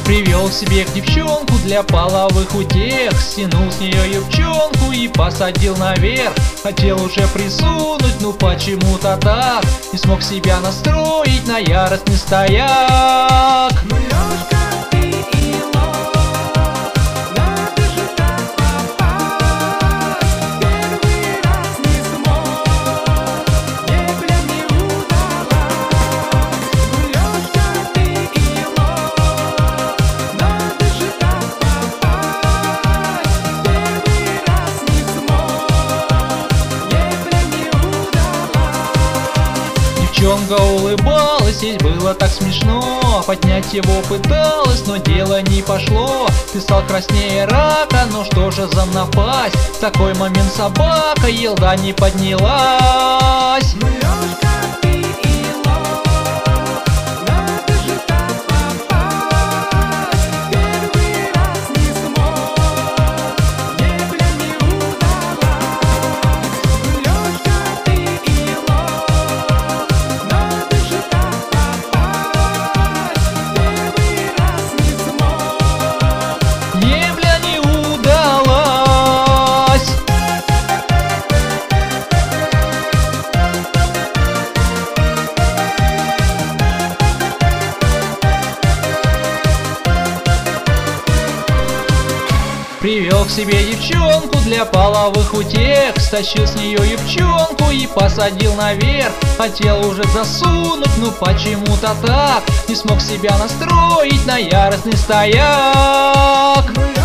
Привел к себе девчонку для половых утех, стянул с нее юбчонку и посадил наверх. Хотел уже присунуть, но почему-то так не смог себя настроить на яростный стояк. Девчонка улыбалась, ей было так смешно. Поднять его пыталась, но дело не пошло. Ты стал краснее рака, но что же за напасть? В такой момент собака елда не поднялась. Привел к себе девчонку для половых утех, стащил с нее юбчонку и посадил наверх. Хотел уже засунуть, но почему-то так не смог себя настроить на яростный стояк.